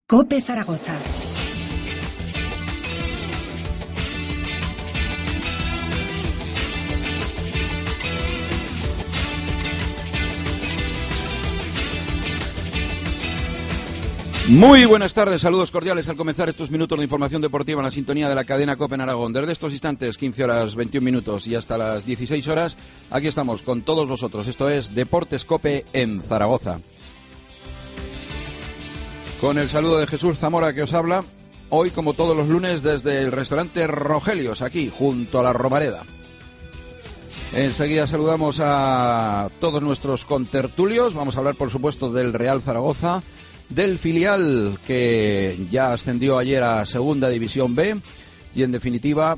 COPE Zaragoza. Muy buenas tardes, saludos cordiales al comenzar estos minutos de información deportiva en la sintonía de la cadena COPE en Aragón. Desde estos instantes, 15 horas 21 minutos y hasta las 16 horas, aquí estamos con todos vosotros. Esto es Deportes COPE en Zaragoza. Con el saludo de Jesús Zamora que os habla, hoy como todos los lunes desde el restaurante Rogelios, aquí junto a la Romareda. Enseguida saludamos a todos nuestros contertulios, vamos a hablar por supuesto del Real Zaragoza, del filial que ya ascendió ayer a Segunda División B y en definitiva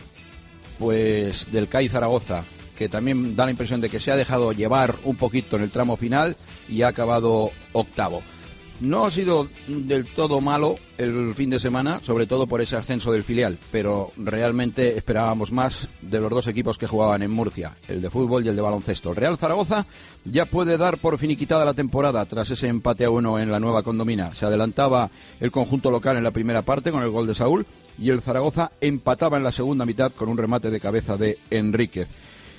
pues del CAI Zaragoza, que también da la impresión de que se ha dejado llevar un poquito en el tramo final y ha acabado octavo. No ha sido del todo malo el fin de semana, sobre todo por ese ascenso del filial, pero realmente esperábamos más de los dos equipos que jugaban en Murcia, el de fútbol y el de baloncesto. El Real Zaragoza ya puede dar por finiquitada la temporada tras ese empate a 1 en la Nueva Condomina. Se adelantaba el conjunto local en la primera parte con el gol de Saúl y el Zaragoza empataba en la segunda mitad con un remate de cabeza de Enríquez.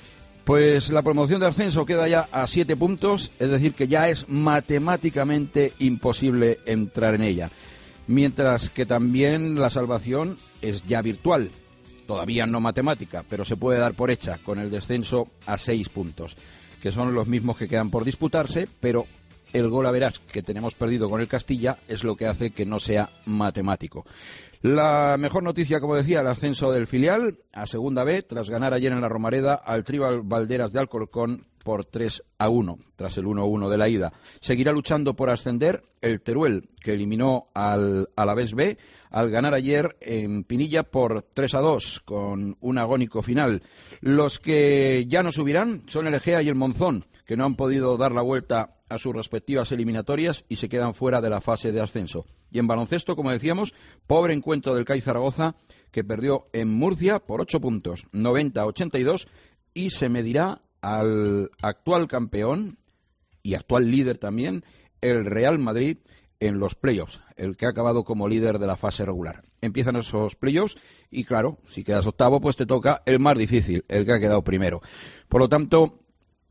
Pues la promoción de ascenso queda ya a 7 puntos, es decir, que ya es matemáticamente imposible entrar en ella. Mientras que también la salvación es ya virtual, todavía no matemática, pero se puede dar por hecha con el descenso a 6 puntos, que son los mismos que quedan por disputarse, pero el gol a verás que tenemos perdido con el Castilla es lo que hace que no sea matemático. La mejor noticia, como decía, el ascenso del filial a Segunda B, tras ganar ayer en la Romareda al Tribal Valderas de Alcorcón por 3-1, tras el 1-1 de la ida. Seguirá luchando por ascender el Teruel, que eliminó al Alavés B, al ganar ayer en Pinilla por 3-2, con un agónico final. Los que ya no subirán son el Egea y el Monzón, que no han podido dar la vuelta a sus respectivas eliminatorias y se quedan fuera de la fase de ascenso. Y en baloncesto, como decíamos, pobre encuentro del CAI Zaragoza, que perdió en Murcia por 8 puntos, 90-82, y se medirá al actual campeón y actual líder también, el Real Madrid, en los playoffs, el que ha acabado como líder de la fase regular. Empiezan esos playoffs y claro, si quedas octavo, pues te toca el más difícil, el que ha quedado primero. Por lo tanto,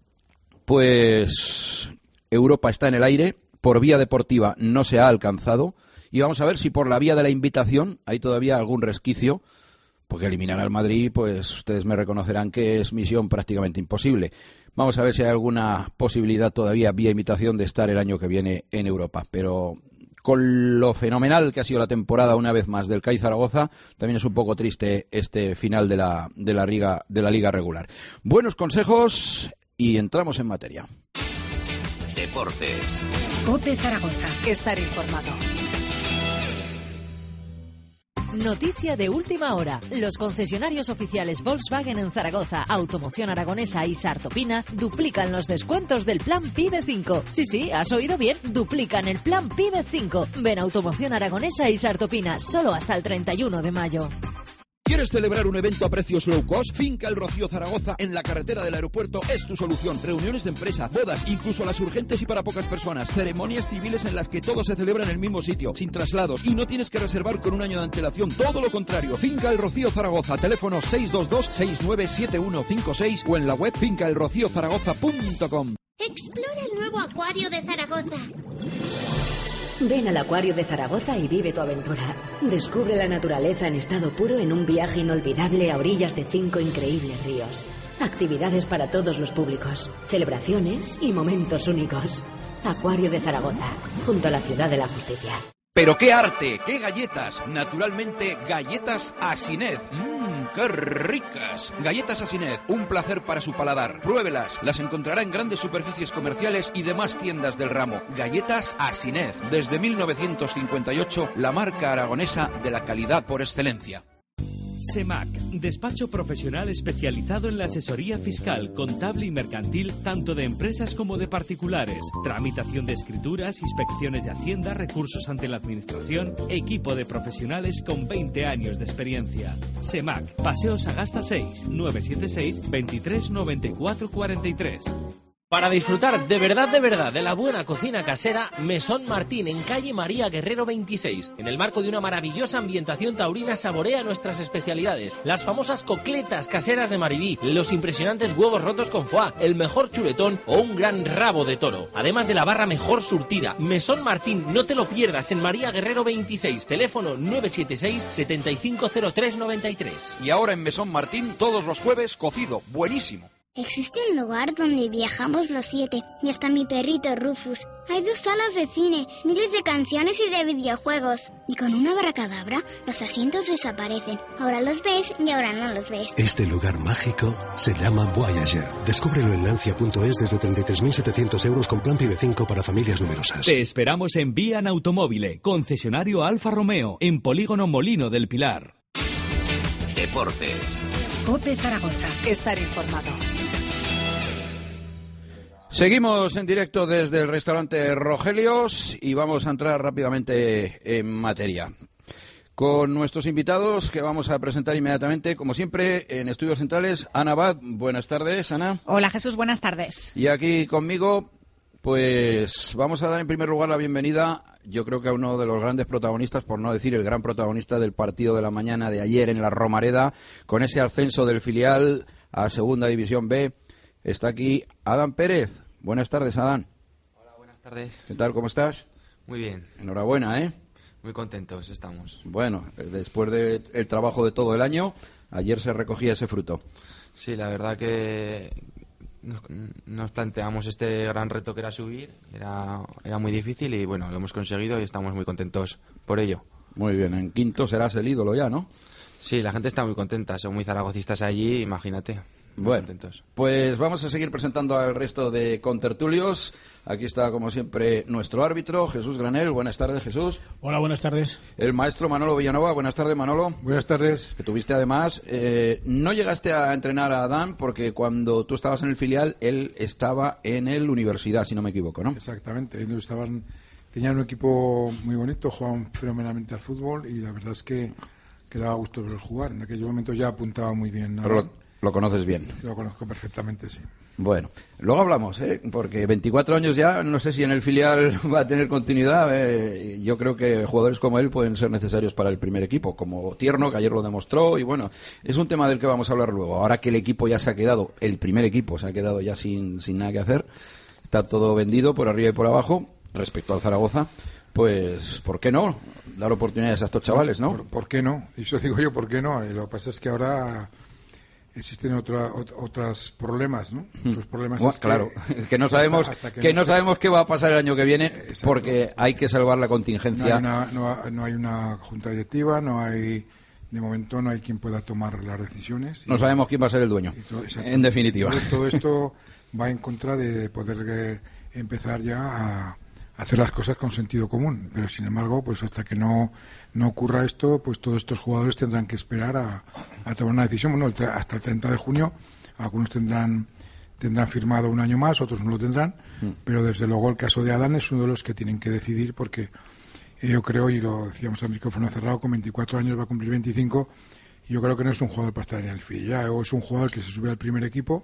pues Europa está en el aire, por vía deportiva no se ha alcanzado y vamos a ver si por la vía de la invitación hay todavía algún resquicio, porque eliminar al Madrid, pues ustedes me reconocerán que es misión prácticamente imposible. Vamos a ver si hay alguna posibilidad todavía vía invitación de estar el año que viene en Europa, pero con lo fenomenal que ha sido la temporada una vez más del CAI Zaragoza, también es un poco triste este final de la liga regular. Buenos consejos y entramos en materia. Deportes. COPE Zaragoza. Estar informado. Noticia de última hora. Los concesionarios oficiales Volkswagen en Zaragoza, Automoción Aragonesa y Sartopina duplican los descuentos del Plan PIBE 5. Sí, has oído bien, duplican el Plan PIBE 5. Ven a Automoción Aragonesa y Sartopina, solo hasta el 31 de mayo. ¿Quieres celebrar un evento a precios low cost? Finca El Rocío Zaragoza, en la carretera del aeropuerto, es tu solución. Reuniones de empresa, bodas, incluso las urgentes y para pocas personas. Ceremonias civiles en las que todo se celebra en el mismo sitio, sin traslados. Y no tienes que reservar con un año de antelación. Todo lo contrario. Finca El Rocío Zaragoza. Teléfono 622-697156 o en la web fincaelrociozaragoza.com. Explora el nuevo acuario de Zaragoza. Ven al Acuario de Zaragoza y vive tu aventura. Descubre la naturaleza en estado puro en un viaje inolvidable a orillas de 5 increíbles ríos. Actividades para todos los públicos, celebraciones y momentos únicos. Acuario de Zaragoza, junto a la Ciudad de la Justicia. ¡Pero qué arte! ¡Qué galletas! Naturalmente, galletas Asinez. ¡Qué ricas! Galletas Asinez, un placer para su paladar. Pruébelas, las encontrará en grandes superficies comerciales y demás tiendas del ramo. Galletas Asinez, desde 1958, la marca aragonesa de la calidad por excelencia. SEMAC, despacho profesional especializado en la asesoría fiscal, contable y mercantil, tanto de empresas como de particulares. Tramitación de escrituras, inspecciones de Hacienda, recursos ante la Administración, equipo de profesionales con 20 años de experiencia. SEMAC, Paseo Sagasta 6, 976 23 94 43. Para disfrutar de verdad de la buena cocina casera, Mesón Martín en calle María Guerrero 26. En el marco de una maravillosa ambientación taurina saborea nuestras especialidades. Las famosas cocletas caseras de Maribí, los impresionantes huevos rotos con foie, el mejor chuletón o un gran rabo de toro. Además de la barra mejor surtida. Mesón Martín, no te lo pierdas, en María Guerrero 26. Teléfono 976 750393. Y ahora en Mesón Martín, todos los jueves, cocido. Buenísimo. Existe un lugar donde viajamos los 7 y hasta mi perrito Rufus. Hay 2 salas de cine, miles de canciones y de videojuegos. Y con una abracadabra, los asientos desaparecen. Ahora los ves y ahora no los ves. Este lugar mágico se llama Voyager. Descúbrelo en Lancia.es desde 33.700 euros con plan PIB 5 para familias numerosas. Te esperamos en Vian Automóvil, concesionario Alfa Romeo, en Polígono Molino del Pilar. Deportes. COPE Zaragoza. Estar informado. Seguimos en directo desde el restaurante Rogelios y vamos a entrar rápidamente en materia con nuestros invitados que vamos a presentar inmediatamente, como siempre, en Estudios Centrales. Ana Abad, buenas tardes, Ana. Hola, Jesús, buenas tardes. Y aquí conmigo, pues vamos a dar en primer lugar la bienvenida, yo creo que a uno de los grandes protagonistas, por no decir el gran protagonista del partido de la mañana de ayer en la Romareda, con ese ascenso del filial a Segunda División B. Está aquí Adán Pérez. Buenas tardes, Adán. Hola, buenas tardes. ¿Qué tal? ¿Cómo estás? Muy bien. Enhorabuena, ¿eh? Muy contentos estamos. Bueno, después del trabajo de todo el año, ayer se recogía ese fruto. Sí, la verdad que nos planteamos este gran reto que era subir. Era muy difícil y bueno, lo hemos conseguido y estamos muy contentos por ello. Muy bien, en quinto serás el ídolo ya, ¿no? Sí, la gente está muy contenta, son muy zaragocistas allí, imagínate. Bueno, contentos. Pues vamos a seguir presentando al resto de contertulios. Aquí está, como siempre, nuestro árbitro, Jesús Granel. Buenas tardes, Jesús. Hola, buenas tardes. El maestro Manolo Villanova. Buenas tardes, Manolo. Buenas tardes. Que tuviste además, no llegaste a entrenar a Adán porque cuando tú estabas en el filial, él estaba en el Universidad, si no me equivoco, ¿no? Exactamente. Tenían un equipo muy bonito, jugaban fenomenalmente al fútbol y la verdad es que daba gusto verlos jugar. En aquel momento ya apuntaba muy bien. Pero lo conoces bien. Lo conozco perfectamente, sí. Bueno, luego hablamos, porque 24 años ya, no sé si en el filial va a tener continuidad. Yo creo que jugadores como él pueden ser necesarios para el primer equipo, como Tierno, que ayer lo demostró, y bueno, es un tema del que vamos a hablar luego. Ahora que el equipo ya se ha quedado, el primer equipo se ha quedado ya sin nada que hacer, está todo vendido por arriba y por abajo, respecto al Zaragoza, pues, ¿por qué no? Dar oportunidades a estos chavales, ¿no? ¿Por qué no? Eso digo yo, ¿por qué no? Lo que pasa es que ahora existen otros problemas, ¿no? Otros problemas. Bueno, claro, que no sabemos no sabemos qué va a pasar el año que viene. Exacto. Porque hay que salvar la contingencia. No hay una junta directiva, de momento no hay quien pueda tomar las decisiones. No sabemos quién va a ser el dueño, en definitiva. Todo esto va en contra de poder empezar ya a hacer las cosas con sentido común, pero sin embargo, pues hasta que no ocurra esto, pues todos estos jugadores tendrán que esperar a tomar una decisión. Bueno, hasta el 30 de junio, algunos tendrán firmado un año más, otros no lo tendrán, pero desde luego el caso de Adán es uno de los que tienen que decidir, porque yo creo, y lo decíamos al micrófono cerrado, con 24 años va a cumplir 25, y yo creo que no es un jugador para estar en el filial, o es un jugador que se sube al primer equipo.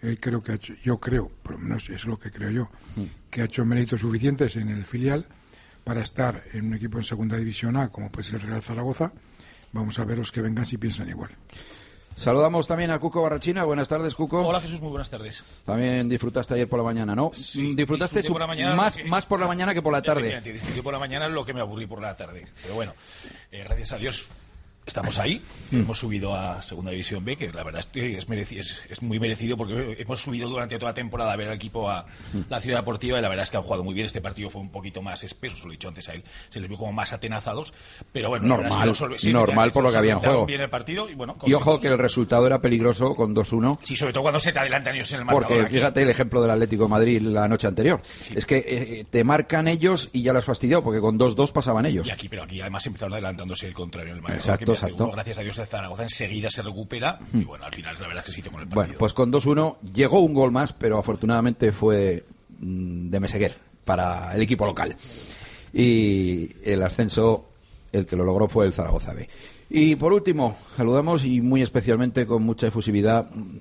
Yo creo, por lo menos es lo que creo yo, que ha hecho méritos suficientes en el filial para estar en un equipo en Segunda División A, como puede ser el Real Zaragoza. Vamos a ver los que vengan si piensan igual. Saludamos también a Cuco Barrachina. Buenas tardes, Cuco. Hola, Jesús, muy buenas tardes. También disfrutaste ayer por la mañana, ¿no? Sí, disfrutaste por la mañana, más por la mañana que por la tarde. Disfruté por la mañana lo que me aburrí por la tarde. Pero bueno, gracias a Dios estamos ahí, hemos subido a Segunda División B, que la verdad es que es muy merecido, porque hemos subido durante toda la temporada a ver al equipo a la Ciudad Deportiva, y la verdad es que han jugado muy bien. Este partido fue un poquito más espeso, se lo he dicho antes a él, se les vio como más atenazados, pero bueno, normal por lo que había en juego. Bien el partido, y ojo que el resultado era peligroso con 2-1. Sí, sobre todo cuando se te adelantan ellos en el marcador. Porque fíjate el ejemplo del Atlético de Madrid la noche anterior. Sí. Es que te marcan ellos y ya lo has fastidiado, porque con 2-2 pasaban ellos. Pero aquí además empezaron adelantándose el contrario en el marcador. Exacto. Gracias a Dios, el Zaragoza enseguida se recupera y bueno, al final la verdad es que se hizo con el partido. Bueno, pues con 2-1 llegó un gol más, pero afortunadamente fue de Meseguer para el equipo local. Y el ascenso, el que lo logró fue el Zaragoza B. Y por último, saludamos y muy especialmente con mucha efusividad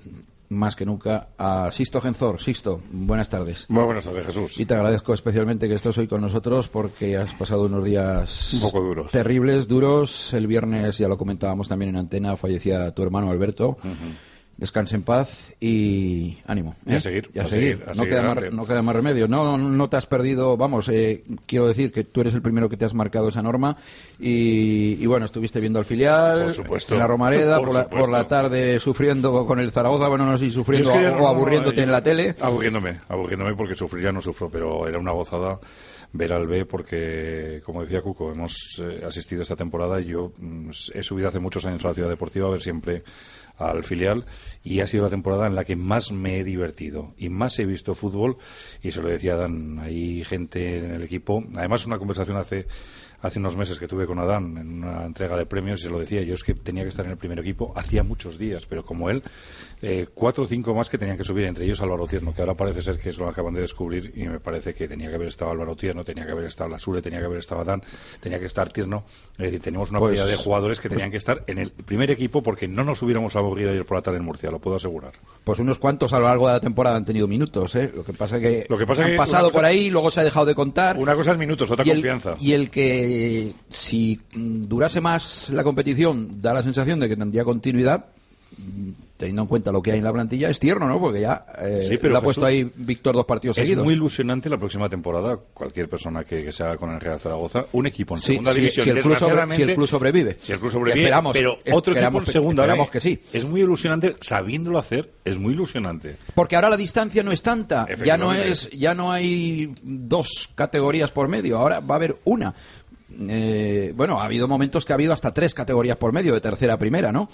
más que nunca a Sisto Genzor. Sisto, buenas tardes. Muy buenas tardes, Jesús. Y te agradezco especialmente que estés hoy con nosotros porque has pasado unos días un poco duros. Terribles, duros. El viernes, ya lo comentábamos también en antena, fallecía tu hermano Alberto. Descanse en paz y ánimo. Y a seguir. No queda más remedio. No te has perdido, vamos, quiero decir que tú eres el primero que te has marcado esa norma y bueno, estuviste viendo al filial, por supuesto, en la Romareda, por la tarde sufriendo con el Zaragoza, bueno, no sé si sufriendo o aburriéndote en la tele. Aburriéndome porque sufrir ya no sufro, pero era una gozada ver al B porque, como decía Cuco, hemos asistido esta temporada y yo he subido hace muchos años a la Ciudad Deportiva a ver siempre al filial y ha sido la temporada en la que más me he divertido y más he visto fútbol y se lo decía Dan, hay gente en el equipo, además una conversación hace unos meses que tuve con Adán en una entrega de premios y se lo decía, yo es que tenía que estar en el primer equipo hacía muchos días, pero como él 4 o 5 más que tenían que subir, entre ellos Álvaro Tierno, que ahora parece ser que lo acaban de descubrir y me parece que tenía que haber estado Álvaro Tierno, tenía que haber estado Lasure, tenía que haber estado Adán, tenía que estar Tierno, es decir, tenemos una cantidad de jugadores que tenían que estar en el primer equipo porque no nos hubiéramos aburrido ayer por la tarde en Murcia, lo puedo asegurar. Pues unos cuantos a lo largo de la temporada han tenido minutos, lo que pasa que han pasado por ahí, luego se ha dejado de contar. Una cosa es minutos, otra confianza. Y el que si durase más la competición da la sensación de que tendría continuidad, teniendo en cuenta lo que hay en la plantilla, es Tierno, ¿no? Porque ya le ha puesto ahí Víctor 2 partidos seguidos. Es muy ilusionante la próxima temporada, cualquier persona que se haga con el Real Zaragoza, un equipo en segunda división. Si el club sobrevive. Si el club sobrevive, esperamos, pero otro equipo en segunda esperamos que sí. Es muy ilusionante, sabiéndolo hacer, es muy ilusionante. Porque ahora la distancia no es tanta, ya no hay 2 categorías por medio, ahora va a haber una. Bueno, ha habido momentos que ha habido hasta 3 categorías por medio, de tercera a primera, ¿no?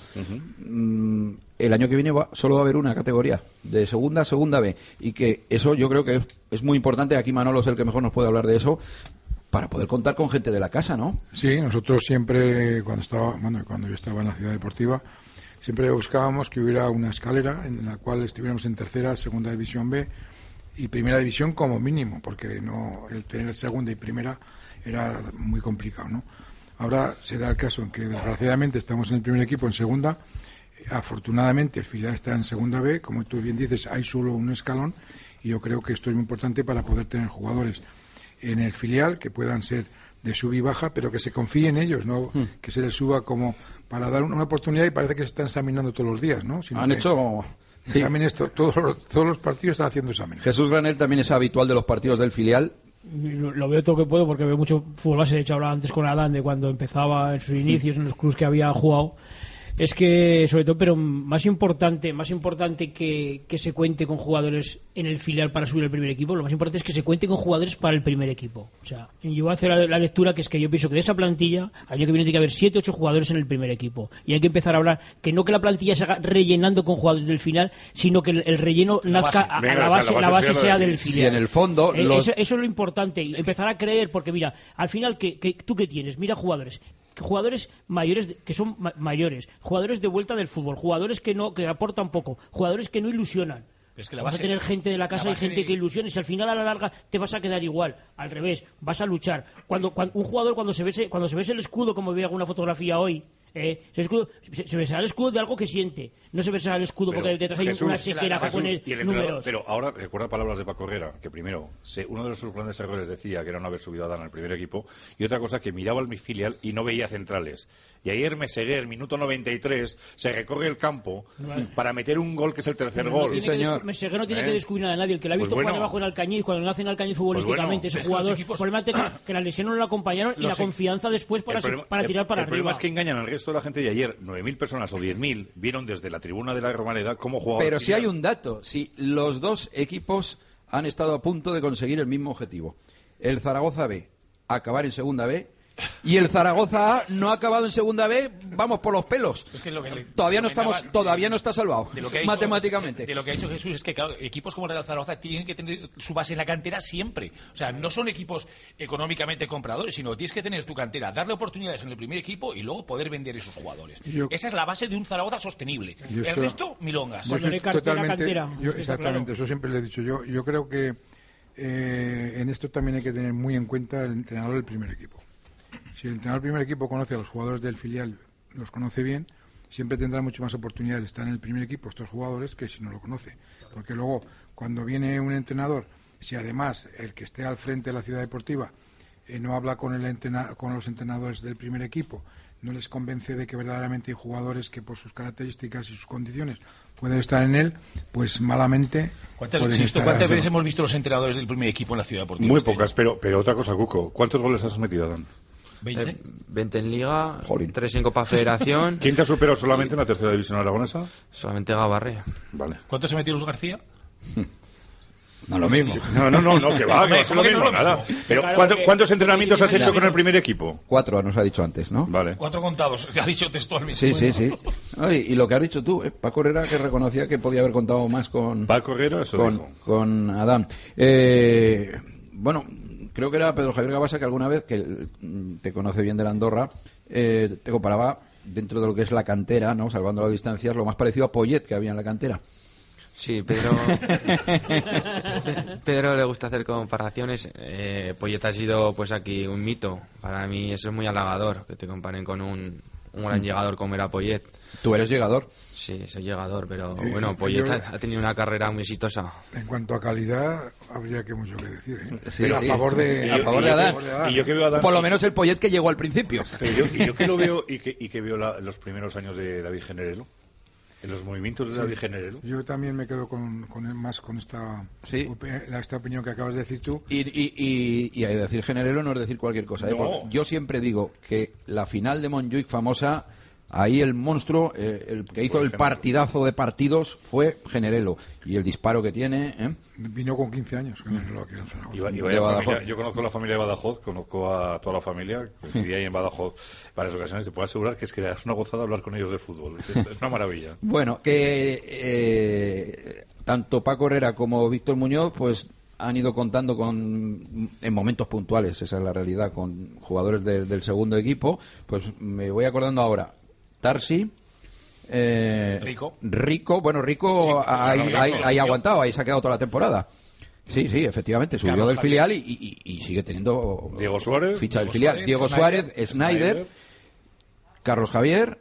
El año que viene solo va a haber una categoría, de segunda a segunda B, y que eso yo creo que es muy importante. Aquí Manolo es el que mejor nos puede hablar de eso, para poder contar con gente de la casa, ¿no? Sí, nosotros siempre, cuando yo estaba en la Ciudad Deportiva, siempre buscábamos que hubiera una escalera en la cual estuviéramos en tercera, segunda división B y primera división como mínimo, porque no el tener segunda y primera era muy complicado, ¿no? Ahora se da el caso en que desgraciadamente estamos en el primer equipo en segunda, afortunadamente el filial está en segunda B, como tú bien dices, hay solo un escalón y yo creo que esto es muy importante para poder tener jugadores en el filial que puedan ser de sub y baja, pero que se confíe en ellos, no que se les suba como para dar una oportunidad y parece que se están examinando todos los días, ¿no? Han hecho exámenes, todos los partidos están haciendo exámenes. Jesús Granel también es habitual de los partidos del filial. Lo veo todo que puedo porque veo mucho fútbol base. De hecho, hablaba antes con Adán de cuando empezaba en sus inicios en los clubes que había jugado. Es que, sobre todo, pero más importante que se cuente con jugadores en el filial para subir al primer equipo, lo más importante es que se cuente con jugadores para el primer equipo. O sea, yo voy a hacer la lectura que es que yo pienso que de esa plantilla, al año que viene tiene que haber 7 o 8 jugadores en el primer equipo. Y hay que empezar a hablar que no que la plantilla se haga rellenando con jugadores del final, sino que el relleno nazca la base sea del filial. Sí, en el fondo. Eso es lo importante. Y empezar a creer, porque mira, al final, ¿tú qué tienes? Mira jugadores mayores que son mayores, jugadores de vuelta del fútbol, jugadores que aportan poco, jugadores que no ilusionan. Es que vas a tener gente de la casa y gente que ilusione, si al final a la larga te vas a quedar igual, al revés, vas a luchar. Cuando un jugador cuando se ve el escudo, como vi alguna fotografía hoy, se besará el escudo de algo que siente, no se besará el escudo porque detrás hay una chequera que pone números. Pero ahora recuerda palabras de Paco Herrera, que primero, uno de sus grandes errores decía que era no haber subido a Dan al primer equipo, y otra cosa que miraba al mi filial y no veía centrales. Y ayer Meseguer, minuto 93, se recorre el campo para meter un gol que es el tercer gol. Meseguer no tiene que descubrir nada a nadie. El que la ha visto jugar debajo en Alcañiz, cuando nace en Alcañiz futbolísticamente, ese jugador, el problema es que la lesión no lo acompañaron y la confianza después para tirar para arriba. El problema es que engañan al resto de la gente de ayer. 9.000 personas o 10.000 vieron desde la tribuna de la Romareda cómo jugaba. Pero si hay un dato, si los dos equipos han estado a punto de conseguir el mismo objetivo. El Zaragoza B, acabar en segunda B, y el Zaragoza A no ha acabado en segunda B, vamos por los pelos. Es que todavía no está salvado matemáticamente. De lo que ha dicho Jesús es que claro, equipos como el Real Zaragoza tienen que tener su base en la cantera siempre. O sea, no son equipos económicamente compradores, sino que tienes que tener tu cantera, darle oportunidades en el primer equipo y luego poder vender esos jugadores. Esa es la base de un Zaragoza sostenible. El resto, milongas. Exactamente, eso siempre le he dicho. Yo creo que en esto también hay que tener muy en cuenta el entrenador del primer equipo. Si el entrenador del primer equipo conoce a los jugadores del filial, los conoce bien, siempre tendrán mucho más oportunidades de estar en el primer equipo estos jugadores que si no lo conoce. Porque luego, cuando viene un entrenador, si además el que esté al frente de la ciudad deportiva no habla con los entrenadores del primer equipo, no les convence de que verdaderamente hay jugadores que por sus características y sus condiciones pueden estar en él, pues malamente. ¿Cuántas veces hemos visto los entrenadores del primer equipo en la ciudad deportiva? Muy pocas, pero otra cosa, Cuco, ¿cuántos goles has metido, Adán? 20 en Liga, 3 en Copa Federación. ¿Quién te ha superado solamente en la tercera división aragonesa? Solamente Gabarre. Vale. ¿Cuántos se metió Luis García? No lo mismo. No, que va a ser lo mismo, nada. Pero ¿cuántos entrenamientos has hecho con el primer equipo? 4, nos ha dicho antes, ¿no? Vale. 4 contados, se ha dicho textualmente. Sí. Y lo que has dicho tú, Paco Herrera, que reconocía que podía haber contado más con Paco Herrera, con Adán. Bueno, creo que era Pedro Javier Gabasa que alguna vez, que te conoce bien de la Andorra, te comparaba dentro de lo que es la cantera, ¿no? Salvando las distancias, lo más parecido a Poyet que había en la cantera. Sí, Pedro le gusta hacer comparaciones. Poyet ha sido pues aquí un mito. Para mí eso es muy halagador, que te comparen con un gran llegador como era Poyet. ¿Tú eres llegador? Sí, soy llegador, pero bueno, Poyet ha tenido una carrera muy exitosa. En cuanto a calidad, habría que mucho que decir, ¿eh? Sí, pero a favor de Adán. Y yo que veo a Adán, por lo menos el Poyet que llegó al principio. Pero yo que lo veo y que veo los primeros años de David Generelo, en los movimientos de David Generelo. Yo también me quedo con esta opinión que acabas de decir tú. Y decir Generelo no es decir cualquier cosa. No. Yo siempre digo que la final de Montjuic famosa, ahí el monstruo, el que hizo el partidazo de partidos fue Generelo. Y el disparo que tiene... Vino con 15 años. Yo conozco la familia de Badajoz, conozco a toda la familia, coincidí ahí en Badajoz varias ocasiones. Te puedo asegurar que es una gozada hablar con ellos de fútbol. Es una maravilla. Bueno, que tanto Paco Herrera como Víctor Muñoz, pues han ido contando en momentos puntuales, esa es la realidad, con jugadores del segundo equipo. Pues me voy acordando ahora. Tarsi, Rico, bueno, Rico ahí ha aguantado, ahí se ha quedado toda la temporada. Sí, efectivamente, subió Carlos del filial y sigue teniendo Diego Suárez, ficha del filial. Diego Suárez, Snyder, Carlos Javier,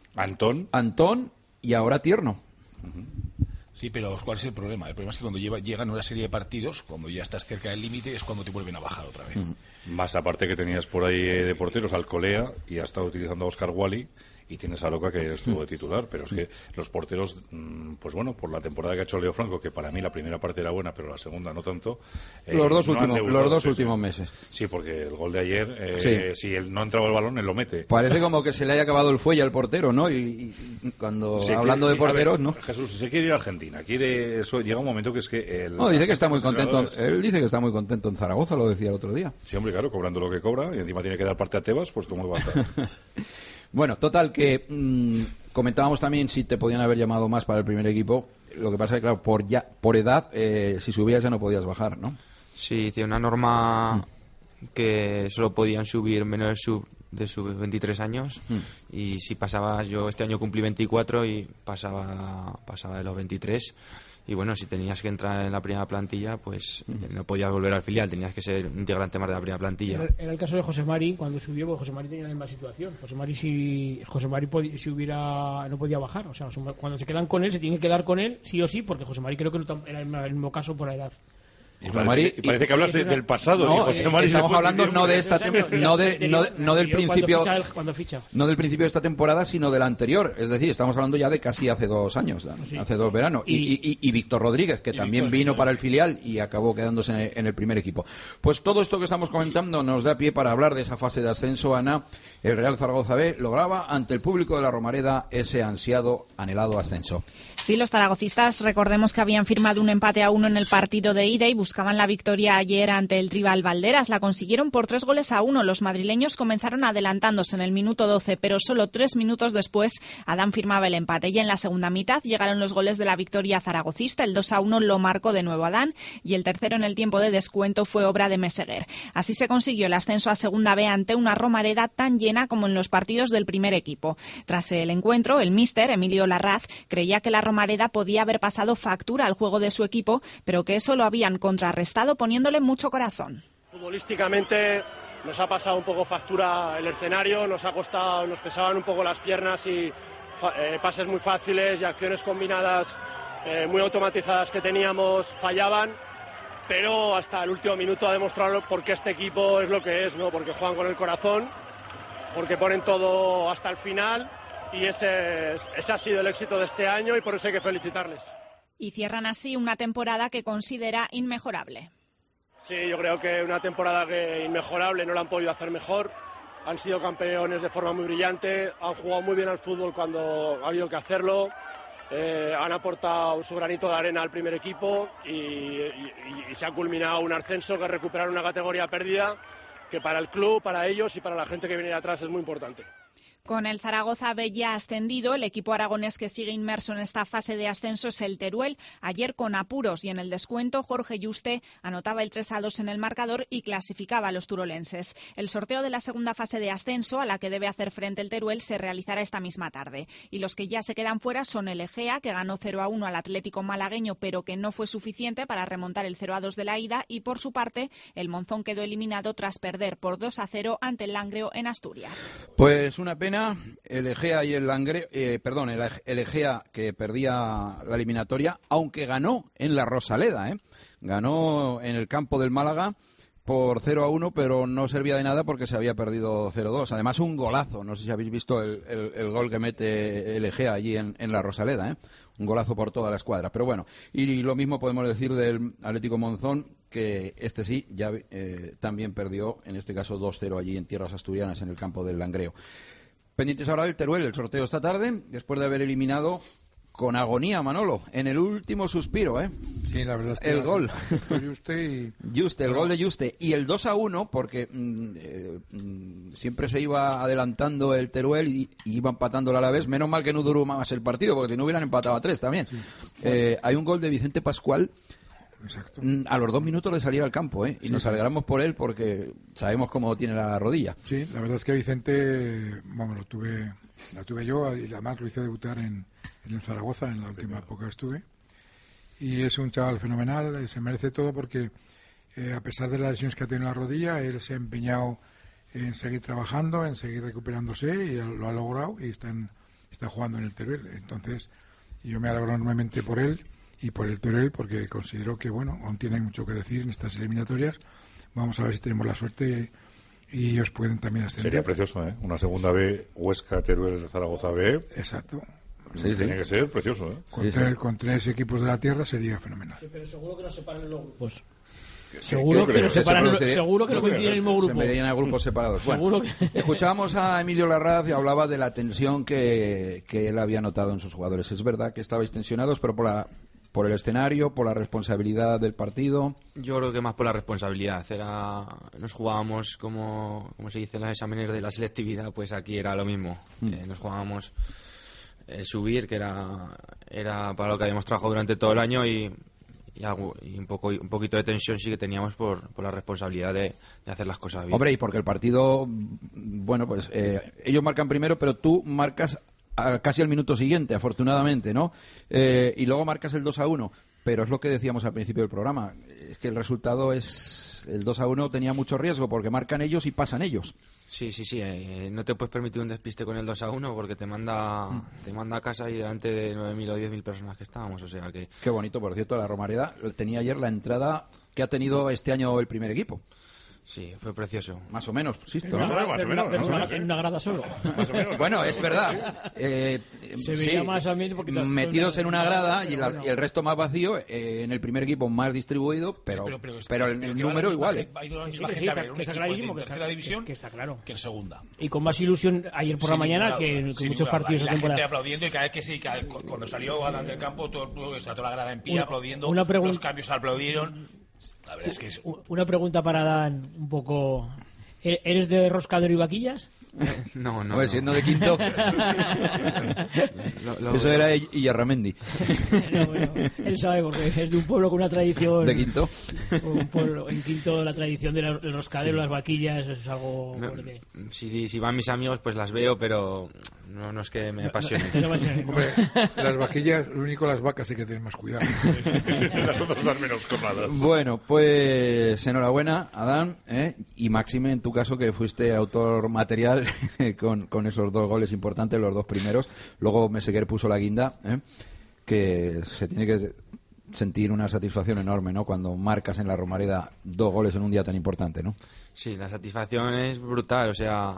Antón y ahora Tierno. Sí, pero ¿cuál es el problema? El problema es que cuando llegan una serie de partidos, cuando ya estás cerca del límite, es cuando te vuelven a bajar otra vez. Más aparte que tenías por ahí de porteros Alcolea y ha estado utilizando a Óscar Wally. Y tienes a Loca que estuvo de titular, pero es que los porteros, pues bueno, por la temporada que ha hecho Leo Franco, que para mí la primera parte era buena, pero la segunda no tanto. Los dos últimos meses. Sí, porque el gol de ayer, si él no entraba el balón, él lo mete. Parece como que se le haya acabado el fuelle al portero, ¿no? Y cuando hablando de porteros, ¿no? Jesús, si se quiere ir a Argentina, llega un momento que es que dice que está muy contento. Él dice que está muy contento en Zaragoza, lo decía el otro día. Sí, hombre, claro, cobrando lo que cobra y encima tiene que dar parte a Tebas, pues cómo va a estar. Bueno, total, que comentábamos también si te podían haber llamado más para el primer equipo. Lo que pasa es que, claro, por edad, si subías ya no podías bajar, ¿no? Sí, tiene una norma que solo podían subir menos de sus 23 años. Y si pasaba, yo este año cumplí 24 y pasaba de los 23. Y bueno, si tenías que entrar en la primera plantilla, pues no podías volver al filial, tenías que ser un integrante más de la primera plantilla. Era el caso de José Mari, cuando subió, porque José Mari tenía la misma situación. José Mari si no podía bajar, o sea, cuando se quedan con él, se tienen que quedar con él, sí o sí, porque José Mari creo que no era el mismo caso por la edad. Y parece que hablas del pasado. No, estamos hablando no de esta no del principio no del principio de esta temporada, sino de la anterior. Es decir, estamos hablando ya de casi hace 2 años, hace 2 veranos. Y Víctor Rodríguez, que también vino para el filial y acabó quedándose en el primer equipo. Pues todo esto que estamos comentando nos da pie para hablar de esa fase de ascenso. Ana, el Real Zaragoza B lograba ante el público de la Romareda ese anhelado ascenso. Sí, los zaragocistas, recordemos que habían firmado un empate a 1 en el partido de ida y buscaban la victoria ayer ante el rival Valderas. La consiguieron por 3-1. Los madrileños comenzaron adelantándose en el minuto 12, pero solo 3 minutos después Adán firmaba el empate. Y en la segunda mitad llegaron los goles de la victoria zaragocista. El 2-1 lo marcó de nuevo Adán y el tercero en el tiempo de descuento fue obra de Meseguer. Así se consiguió el ascenso a Segunda B ante una Romareda tan llena como en los partidos del primer equipo. Tras el encuentro, el míster, Emilio Larraz, creía que la Romareda podía haber pasado factura al juego de su equipo, pero que eso lo habían contrarrestado poniéndole mucho corazón. Futbolísticamente nos ha pasado un poco factura el escenario, nos pesaban un poco las piernas y pases muy fáciles y acciones combinadas muy automatizadas que teníamos fallaban, pero hasta el último minuto ha demostrado por qué este equipo es lo que es, ¿no? Porque juegan con el corazón, porque ponen todo hasta el final y ese ha sido el éxito de este año y por eso hay que felicitarles. Y cierran así una temporada que considera inmejorable. Sí, yo creo que una temporada que inmejorable, no la han podido hacer mejor. Han sido campeones de forma muy brillante, han jugado muy bien al fútbol cuando ha habido que hacerlo, han aportado su granito de arena al primer equipo y se ha culminado un ascenso que recuperar una categoría perdida que para el club, para ellos y para la gente que viene de atrás es muy importante. Con el Zaragoza B ya ascendido, el equipo aragonés que sigue inmerso en esta fase de ascenso es el Teruel. Ayer con apuros y en el descuento, Jorge Yuste anotaba el 3-2 en el marcador y clasificaba a los turolenses. El sorteo de la segunda fase de ascenso, a la que debe hacer frente el Teruel, se realizará esta misma tarde. Y los que ya se quedan fuera son el Egea, que ganó 0-1 al Atlético malagueño, pero que no fue suficiente para remontar el 0-2 de la ida. Y por su parte, el Monzón quedó eliminado tras perder por 2-0 ante el Langreo en Asturias. Pues una pena. El Egea y el Langreo, el Egea que perdía la eliminatoria, aunque ganó en la Rosaleda, ganó en el campo del Málaga por 0-1, pero no servía de nada porque se había perdido 0-2. Además, un golazo, no sé si habéis visto el gol que mete el Egea allí en la Rosaleda, un golazo por toda la escuadra. Pero bueno, y lo mismo podemos decir del Atlético Monzón, que este sí ya también perdió, en este caso 2-0 allí en tierras asturianas, en el campo del Langreo. Pendientes ahora del Teruel, el sorteo esta tarde, después de haber eliminado con agonía, Manolo, en el último suspiro, Sí, la verdad es que el gol. El gol de Yuste. Y el 2-1, porque siempre se iba adelantando el Teruel y iba empatando el Alavés. Menos mal que no duró más el partido, porque si no hubieran empatado a 3 también. Sí. Hay un gol de Vicente Pascual. Exacto. A los 2 minutos de salir al campo, y nos alegramos por él porque sabemos cómo tiene la rodilla. Sí, la verdad es que Vicente, lo tuve yo y además lo hice debutar en el Zaragoza en la última época que estuve. Y es un chaval fenomenal, se merece todo porque a pesar de las lesiones que ha tenido en la rodilla, él se ha empeñado en seguir trabajando, en seguir recuperándose y lo ha logrado y está jugando en el Teruel. Entonces, yo me alegro enormemente por él y por el Teruel, porque considero que, aún tienen mucho que decir en estas eliminatorias. Vamos a ver si tenemos la suerte y ellos pueden también ascender. Sería precioso, una segunda B, Huesca, Teruel, Zaragoza B. Exacto. Sí, tiene que ser precioso, Con 3 equipos de la tierra sería fenomenal. Sí, pero seguro que no separan los grupos. Seguro que no coinciden en el mismo grupo. Se verían a grupos separados. Bueno, escuchábamos a Emilio Larraz y hablaba de la tensión que él había notado en sus jugadores. Es verdad que estabais tensionados, pero por el escenario, por la responsabilidad del partido. Yo creo que más por la responsabilidad. Nos jugábamos, como se dice en los exámenes de la selectividad, pues aquí era lo mismo. Nos jugábamos subir, que era para lo que habíamos trabajado durante todo el año y un poquito de tensión sí que teníamos por la responsabilidad de hacer las cosas bien. Hombre, y porque el partido, ellos marcan primero, pero tú marcas casi al minuto siguiente, afortunadamente, ¿no? Y luego marcas el 2-1, pero es lo que decíamos al principio del programa, es que el resultado es el 2-1 tenía mucho riesgo porque marcan ellos y pasan ellos. Sí, no te puedes permitir un despiste con el 2-1 porque te manda a casa y delante de 9.000 o 10.000 personas que estábamos, o sea que... Qué bonito, por cierto, la Romareda tenía ayer la entrada que ha tenido este año el primer equipo. Sí, fue precioso. Más o menos, sí. En una grada solo. Bueno, es verdad. Se veía más ambiente porque metidos en una grada y el resto más vacío, en el primer equipo más distribuido, pero el número igual. Está clarísimo que está claro. Que en segunda. Y con más ilusión ayer por la mañana que muchos partidos de temporada. La gente aplaudiendo y cada vez que cuando salió Adán del campo, toda la grada en pie aplaudiendo, los cambios aplaudieron. La verdad es que una pregunta para Dan, un poco. ¿Eres de Roscadero y Vaquillas? No. Pues siendo de Quinto. Eso era Iyarramendi. Él sabe porque es de un pueblo con una tradición. ¿De Quinto? Un pueblo, en Quinto la tradición del Roscadero, las Vaquillas, eso es algo. Si van mis amigos, pues las veo, pero no es que me apasione. Hombre, las vaquillas, lo único, las vacas hay que tener más cuidado. Las otras dan menos cornadas. Bueno, pues enhorabuena, Adán, y máxime en tu caso, que fuiste autor material con esos 2 goles importantes, los 2 primeros. Luego Meseguer puso la guinda, que se tiene que sentir una satisfacción enorme, ¿no? Cuando marcas en la Romareda 2 goles en un día tan importante, ¿no? Sí, la satisfacción es brutal, o sea,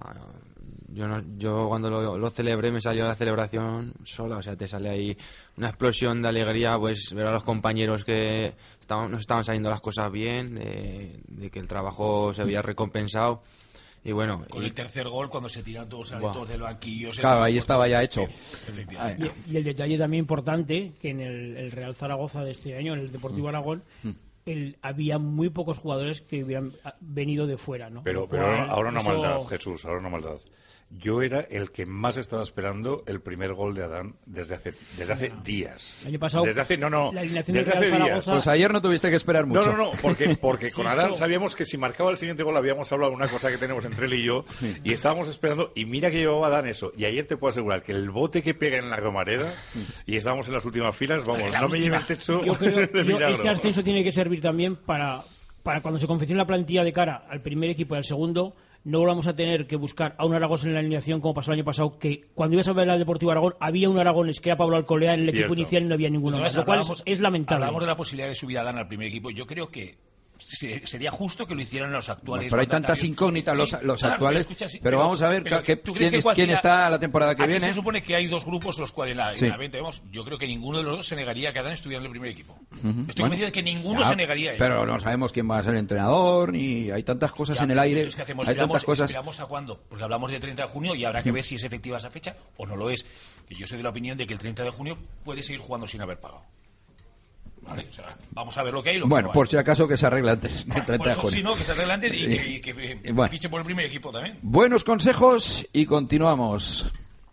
yo cuando lo celebré me salió la celebración sola, o sea, te sale ahí una explosión de alegría, pues ver a los compañeros que nos estaban saliendo las cosas bien, de que el trabajo se había recompensado. Y bueno, con el tercer gol, cuando se tiran todos todos del banquillo. Claro, ahí estaba ya hecho. Y el detalle también importante, que en el Real Zaragoza de este año, en el Deportivo Aragón, había muy pocos jugadores que hubieran venido de fuera, ¿no? Pero ahora una maldad, Jesús, ahora una maldad. Yo era el que más estaba esperando el primer gol de Adán desde hace días. El año pasado, desde hace días. Pues ayer no tuviste que esperar mucho. No, porque con Adán sabíamos que si marcaba el siguiente gol habíamos hablado de una cosa que tenemos entre él y yo, y estábamos esperando, y mira que llevaba Adán eso. Y ayer te puedo asegurar que el bote que pega en la Romareda, y estábamos en las últimas filas, vamos, no me lleve el texto de milagro. Este ascenso tiene que servir también para cuando se confeccione la plantilla de cara al primer equipo y al segundo, no volvamos a tener que buscar a un Aragonés en la alineación como pasó el año pasado, que cuando ibas a ver al Deportivo Aragón había un Aragonés que era Pablo Alcolea en el equipo inicial y no había ninguno más, lo cual es lamentable. Hablamos de la posibilidad de subir a Dan al primer equipo. Yo creo que sería justo que lo hicieran los actuales. Pero hay tantas incógnitas los actuales. Pero vamos a ver quién está la temporada que viene. Se supone que hay 2 grupos los cuales en la 20 vemos. Yo creo que ninguno de los 2 se negaría a que Adán estuviera en el primer equipo. Estoy convencido de que ninguno se negaría a ello. Pero no sabemos quién va a ser el entrenador, ni hay tantas cosas en el aire. Hay tantas cosas. ¿Esperamos a cuándo? Porque hablamos del 30 de junio y habrá que ver si es efectiva esa fecha o no lo es. Que yo soy de la opinión de que el 30 de junio puede seguir jugando sin haber pagado. Vale, o sea, vamos a ver lo que hay. Bueno, por si acaso que se arregle antes del 30 de junio. Sí, no, que se arregle antes y que fiche por el primer equipo también. Buenos consejos y continuamos.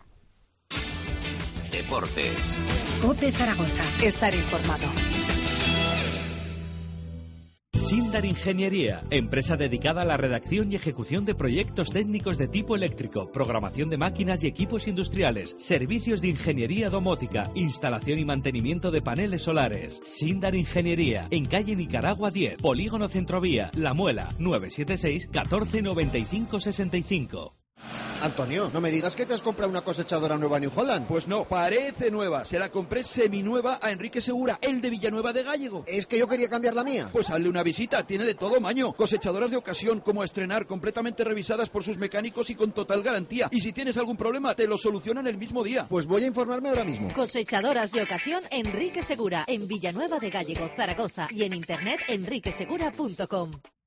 Deportes. COPE Zaragoza. Estar informado. Sindar Ingeniería, empresa dedicada a la redacción y ejecución de proyectos técnicos de tipo eléctrico, programación de máquinas y equipos industriales, servicios de ingeniería domótica, instalación y mantenimiento de paneles solares. Sindar Ingeniería, en calle Nicaragua 10, Polígono Centrovía, La Muela, 976 14 95 65. Antonio, no me digas que te has comprado una cosechadora nueva New Holland. Pues no, parece nueva. Se la compré seminueva a Enrique Segura, el de Villanueva de Gállego. Es que yo quería cambiar la mía. Pues hazle una visita, tiene de todo maño. Cosechadoras de ocasión, como a estrenar, completamente revisadas por sus mecánicos y con total garantía. Y si tienes algún problema, te lo solucionan el mismo día. Pues voy a informarme ahora mismo. Cosechadoras de ocasión Enrique Segura, en Villanueva de Gállego, Zaragoza, y en internet enriquesegura.com.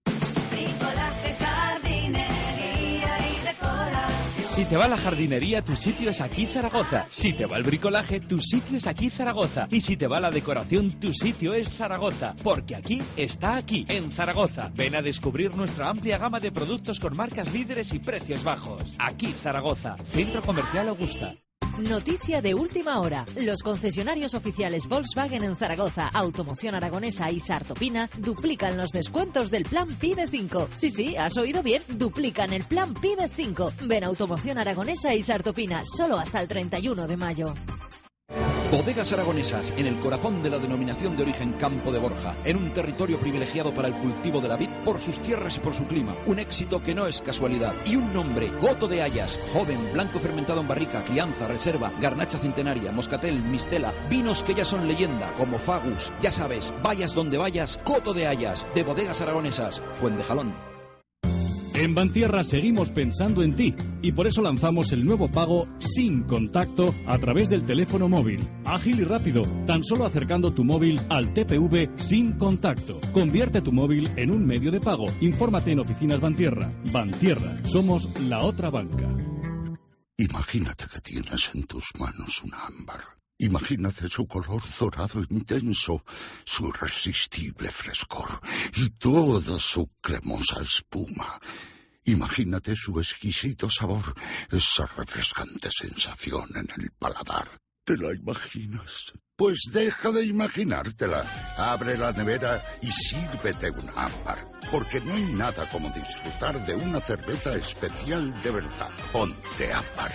Si te va la jardinería, tu sitio es aquí Zaragoza. Si te va el bricolaje, tu sitio es aquí Zaragoza. Y si te va la decoración, tu sitio es Zaragoza. Porque aquí está aquí, en Zaragoza. Ven a descubrir nuestra amplia gama de productos con marcas líderes y precios bajos. Aquí Zaragoza, Centro Comercial Augusta. Noticia de última hora. Los concesionarios oficiales Volkswagen en Zaragoza, Automoción Aragonesa y Sartopina duplican los descuentos del Plan PIBE 5. Sí, has oído bien, duplican el Plan PIBE 5. Ven a Automoción Aragonesa y Sartopina, solo hasta el 31 de mayo. Bodegas Aragonesas, en el corazón de la denominación de origen Campo de Borja, en un territorio privilegiado para el cultivo de la vid por sus tierras y por su clima. Un éxito que no es casualidad. Y un nombre, Coto de Hayas, joven, blanco fermentado en barrica, crianza, reserva, garnacha centenaria, moscatel, mistela, vinos que ya son leyenda, como Fagus. Ya sabes, vayas donde vayas, Coto de Hayas, de Bodegas Aragonesas, Fuentejalón. En Bantierra seguimos pensando en ti y por eso lanzamos el nuevo pago sin contacto a través del teléfono móvil. Ágil y rápido, tan solo acercando tu móvil al TPV sin contacto. Convierte tu móvil en un medio de pago. Infórmate en Oficinas Bantierra. Bantierra, somos la otra banca. Imagínate que tienes en tus manos un ámbar. Imagínate su color dorado intenso, su irresistible frescor y toda su cremosa espuma. Imagínate su exquisito sabor, esa refrescante sensación en el paladar. ¿Te la imaginas? Pues deja de imaginártela. Abre la nevera y sírvete un ámbar, porque no hay nada como disfrutar de una cerveza especial de verdad. Ponte ámbar.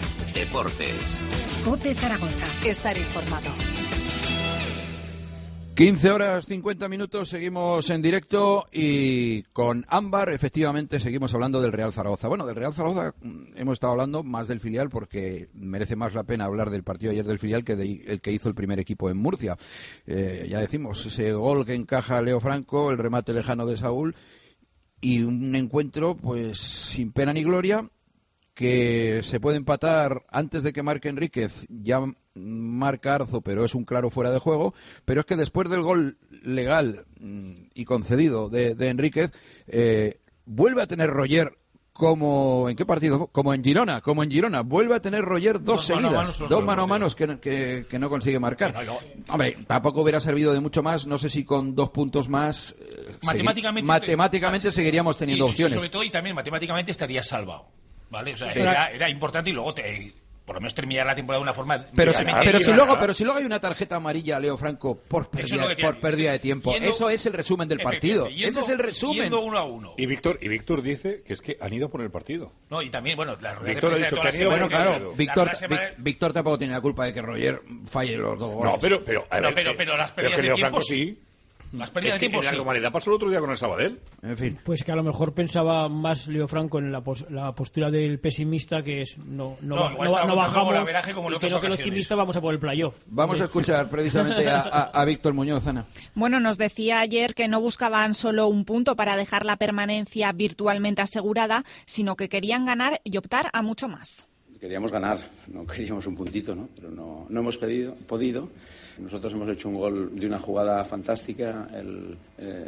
Deportes. COPE Zaragoza. Estar informado. 15 horas 50 minutos, seguimos en directo y con Ámbar, efectivamente, seguimos hablando del Real Zaragoza. Bueno, del Real Zaragoza hemos estado hablando más del filial porque merece más la pena hablar del partido ayer del filial que el que hizo el primer equipo en Murcia. Ya decimos, ese gol que encaja Leo Franco, el remate lejano de Saúl y un encuentro pues sin pena ni gloria, que se puede empatar antes de que marque Enríquez, ya marca Arzo, pero es un claro fuera de juego, pero es que después del gol legal y concedido de Enríquez, vuelve a tener Roger ¿en qué partido? Como en Girona, vuelve a tener Roger dos seguidas, dos mano a manos que no consigue marcar. Hombre, tampoco hubiera servido de mucho más, no sé si con 2 puntos más matemáticamente seguiríamos teniendo opciones. Sobre todo, y también matemáticamente estaría salvado. ¿Vale? O sea, sí. era importante y luego por lo menos terminar la temporada de una forma... Pero si luego hay una tarjeta amarilla a Leo Franco por pérdida de tiempo, eso es el resumen del partido. Ese es el resumen. Yendo 1-1. Y Víctor dice que es que han ido por el partido. No, y también, bueno, Víctor ha dicho que han ido por el partido. Víctor tampoco tiene la culpa de que Roger falle los 2 goles. No, pero las pérdidas de tiempo sí. Las pérdidas de tiempo, la normalidad pasó el otro día con el Sabadell. En fin. Pues que a lo mejor pensaba más Leo Franco en la postura del pesimista, que es no bajamos, y que no que el optimista vamos a por el playoff. Vamos a escuchar precisamente a Víctor Muñoz, Ana. Bueno, nos decía ayer que no buscaban solo un punto para dejar la permanencia virtualmente asegurada, sino que querían ganar y optar a mucho más. Queríamos ganar, no queríamos un puntito, ¿no? Pero no hemos podido. Nosotros hemos hecho un gol de una jugada fantástica. El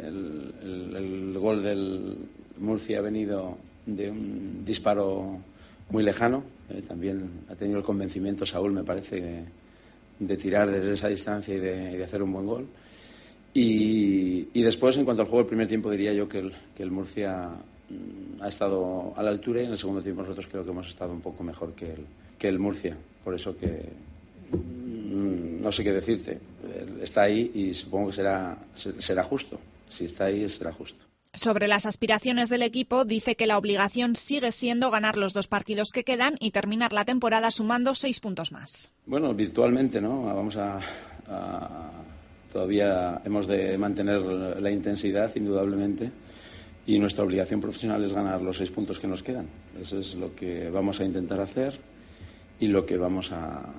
gol del Murcia ha venido de un disparo muy lejano. También ha tenido el convencimiento Saúl, me parece, de tirar desde esa distancia y de hacer un buen gol. Y después, en cuanto al juego del primer tiempo, diría yo que el Murcia ha estado a la altura, y en el segundo tiempo nosotros creo que hemos estado un poco mejor que el Murcia. Por eso que no sé qué decirte. Está ahí y supongo que será justo. Si está ahí, será justo. Sobre las aspiraciones del equipo, dice que la obligación sigue siendo ganar los 2 partidos que quedan y terminar la temporada sumando 6 puntos más. Bueno, virtualmente, ¿no? Todavía hemos de mantener la intensidad, indudablemente. Y nuestra obligación profesional es ganar los 6 puntos que nos quedan. Eso es lo que vamos a intentar hacer y lo que vamos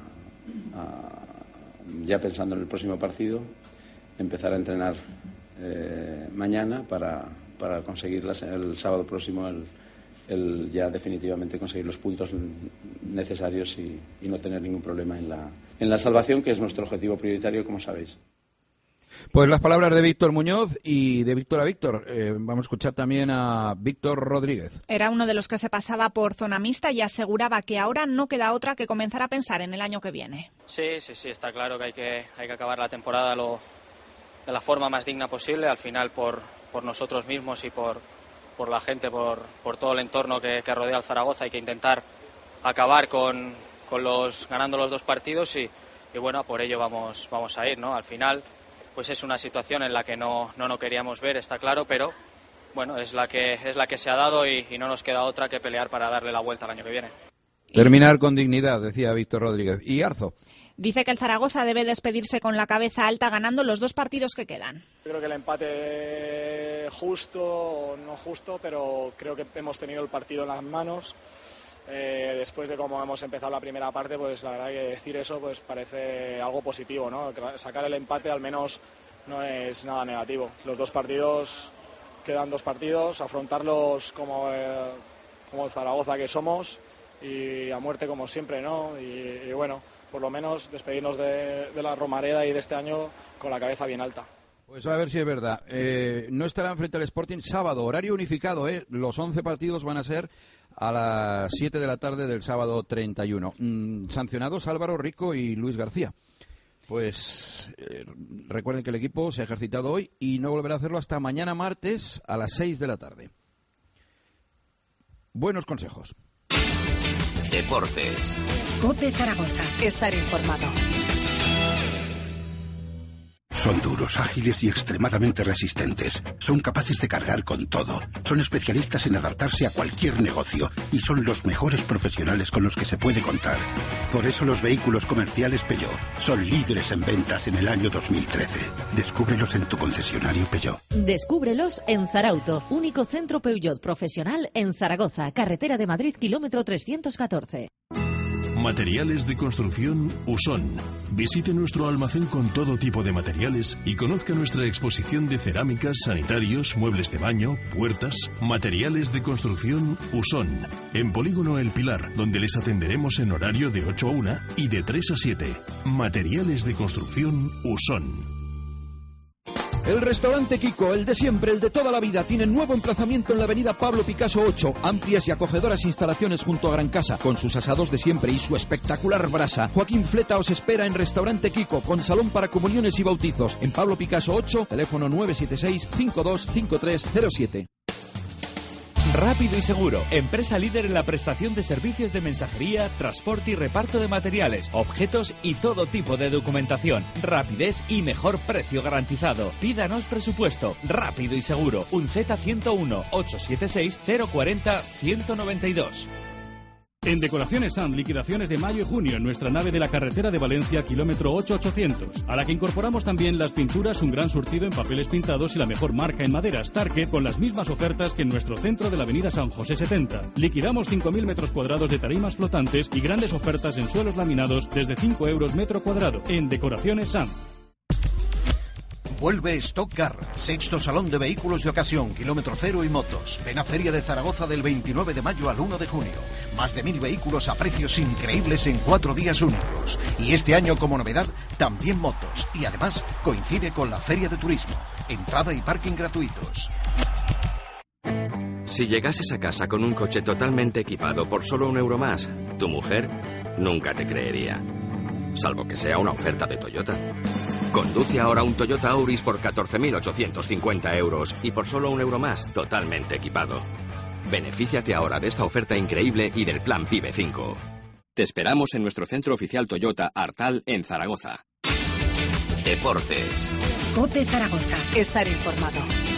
ya pensando en el próximo partido, empezar a entrenar mañana para conseguir el sábado próximo ya definitivamente conseguir los puntos necesarios y no tener ningún problema en la salvación, que es nuestro objetivo prioritario, como sabéis. Pues las palabras de Víctor Muñoz y de Víctor a Víctor. Vamos a escuchar también a Víctor Rodríguez. Era uno de los que se pasaba por zona mixta y aseguraba que ahora no queda otra que comenzar a pensar en el año que viene. Sí, está claro que hay que acabar la temporada de la forma más digna posible, al final por nosotros mismos y por la gente, por todo el entorno que rodea al Zaragoza. Hay que intentar acabar ganando los 2 partidos y bueno, por ello vamos a ir, ¿no? Al final pues es una situación en la que no queríamos ver, está claro, pero bueno, es la que se ha dado y no nos queda otra que pelear para darle la vuelta al año que viene. Terminar con dignidad, decía Víctor Rodríguez. ¿Y Arzo? Dice que el Zaragoza debe despedirse con la cabeza alta ganando los 2 partidos que quedan. Creo que el empate justo o no justo, pero creo que hemos tenido el partido en las manos. Después de cómo hemos empezado la primera parte, pues la verdad que decir eso pues parece algo positivo, ¿no? Sacar el empate al menos no es nada negativo. Los 2 partidos, quedan 2 partidos, afrontarlos como el Zaragoza que somos y a muerte como siempre, ¿no? Y bueno, por lo menos despedirnos de la Romareda y de este año con la cabeza bien alta. Pues a ver si es verdad. No estarán frente al Sporting sábado, horario unificado, ¿eh? Los 11 partidos van a ser a las 7 de la tarde del sábado 31. Sancionados Álvaro Rico y Luis García. Pues recuerden que el equipo se ha ejercitado hoy y no volverá a hacerlo hasta mañana martes a las 6 de la tarde. Buenos consejos. Deportes. COPE Zaragoza. Estar informado. Son duros, ágiles y extremadamente resistentes. Son capaces de cargar con todo. Son especialistas en adaptarse a cualquier negocio y son los mejores profesionales con los que se puede contar. Por eso los vehículos comerciales Peugeot son líderes en ventas en el año 2013. Descúbrelos en tu concesionario Peugeot. Descúbrelos en Zarauto, único centro Peugeot profesional en Zaragoza, carretera de Madrid, kilómetro 314. Materiales de construcción Usón. Visite nuestro almacén con todo tipo de materiales y conozca nuestra exposición de cerámicas, sanitarios, muebles de baño, puertas. Materiales de construcción Usón. En Polígono El Pilar, donde les atenderemos en horario de 8 a 1 y de 3 a 7. Materiales de construcción Usón. El restaurante Kiko, el de siempre, el de toda la vida, tiene nuevo emplazamiento en la avenida Pablo Picasso 8. Amplias y acogedoras instalaciones junto a Gran Casa, con sus asados de siempre y su espectacular brasa. Joaquín Fleta os espera en Restaurante Kiko, con salón para comuniones y bautizos. En Pablo Picasso 8, teléfono 976-525307. Rápido y Seguro, empresa líder en la prestación de servicios de mensajería, transporte y reparto de materiales, objetos y todo tipo de documentación. Rapidez y mejor precio garantizado. Pídanos presupuesto. Rápido y Seguro. Un Z101 876 040 192. En Decoraciones Sam, liquidaciones de mayo y junio en nuestra nave de la carretera de Valencia, kilómetro 8800, a la que incorporamos también las pinturas, un gran surtido en papeles pintados y la mejor marca en maderas Target, con las mismas ofertas que en nuestro centro de la avenida San José 70. Liquidamos 5.000 metros cuadrados de tarimas flotantes y grandes ofertas en suelos laminados desde 5 euros metro cuadrado. En Decoraciones Sam. Vuelve Stock Car, sexto salón de vehículos de ocasión, kilómetro cero y motos. Ven a Feria de Zaragoza del 29 de mayo al 1 de junio. Más de 1.000 vehículos a precios increíbles en 4 días únicos. Y este año, como novedad, también motos. Y además coincide con la Feria de Turismo. Entrada y parking gratuitos. Si llegases a casa con un coche totalmente equipado por solo €1 más, tu mujer nunca te creería. Salvo que sea una oferta de Toyota. Conduce ahora un Toyota Auris por 14.850 euros y por solo €1 más, totalmente equipado. Benefíciate ahora de esta oferta increíble y del plan PIBE 5. Te esperamos en nuestro centro oficial Toyota Artal en Zaragoza. Deportes. COPE Zaragoza. Estar informado.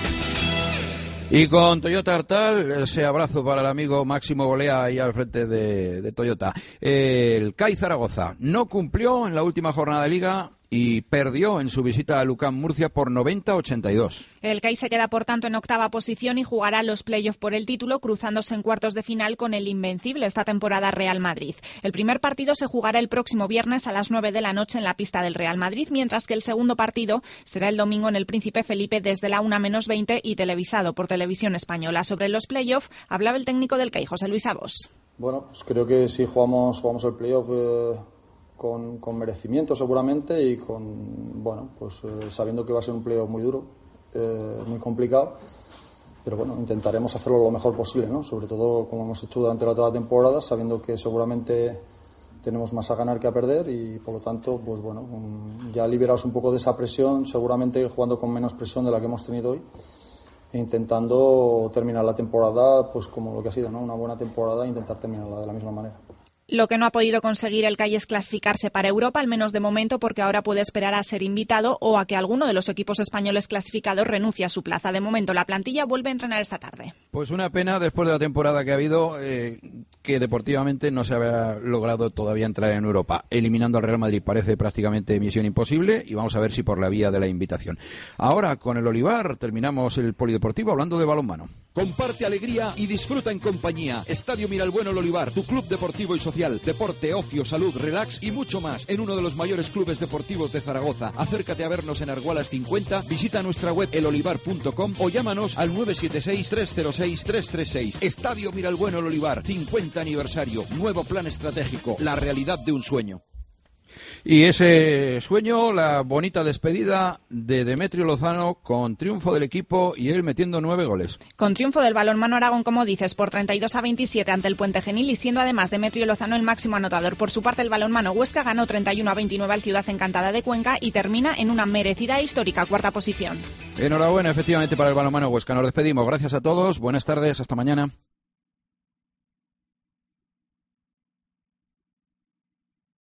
Y con Toyota Artal, ese abrazo para el amigo Máximo Golea ahí al frente de Toyota. El CAI Zaragoza no cumplió en la última jornada de Liga y perdió en su visita a Lucán Murcia por 90-82. El CAI se queda, por tanto, en octava posición y jugará los playoffs por el título, cruzándose en cuartos de final con el invencible esta temporada Real Madrid. El primer partido se jugará el próximo viernes a las 9 de la noche en la pista del Real Madrid, mientras que el segundo partido será el domingo en el Príncipe Felipe desde la 1:20 y televisado por Televisión Española. Sobre los playoffs hablaba el técnico del CAI, José Luis Abos. Bueno, pues creo que sí jugamos el playoff con merecimiento seguramente y sabiendo que va a ser un playoff muy duro, muy complicado, pero bueno, intentaremos hacerlo lo mejor posible, ¿no? Sobre todo como hemos hecho durante toda la temporada, sabiendo que seguramente tenemos más a ganar que a perder y por lo tanto, pues bueno, ya liberados un poco de esa presión, seguramente jugando con menos presión de la que hemos tenido hoy e intentando terminar la temporada pues como lo que ha sido, ¿no? Una buena temporada e intentar terminarla de la misma manera. Lo que no ha podido conseguir el CAI es clasificarse para Europa, al menos de momento, porque ahora puede esperar a ser invitado o a que alguno de los equipos españoles clasificados renuncie a su plaza. De momento, la plantilla vuelve a entrenar esta tarde. Pues una pena, después de la temporada que ha habido, que deportivamente no se había logrado todavía entrar en Europa. Eliminando al Real Madrid parece prácticamente misión imposible y vamos a ver si por la vía de la invitación. Ahora, con el Olivar, terminamos el polideportivo hablando de balonmano. Comparte alegría y disfruta en compañía. Estadio Miralbueno El Olivar, tu club deportivo y social. Deporte, ocio, salud, relax y mucho más en uno de los mayores clubes deportivos de Zaragoza. Acércate a vernos en Argualas 50, visita nuestra web elolivar.com o llámanos al 976-306-336. Estadio Miralbueno El Olivar, 50 aniversario, nuevo plan estratégico, la realidad de un sueño. Y ese sueño, la bonita despedida de Demetrio Lozano con triunfo del equipo y él metiendo 9 goles. Con triunfo del balonmano Aragón, como dices, por 32-27 ante el Puente Genil y siendo además Demetrio Lozano el máximo anotador. Por su parte, el balonmano Huesca ganó 31-29 al Ciudad Encantada de Cuenca y termina en una merecida e histórica cuarta posición. Enhorabuena, efectivamente, para el balonmano Huesca. Nos despedimos. Gracias a todos. Buenas tardes. Hasta mañana.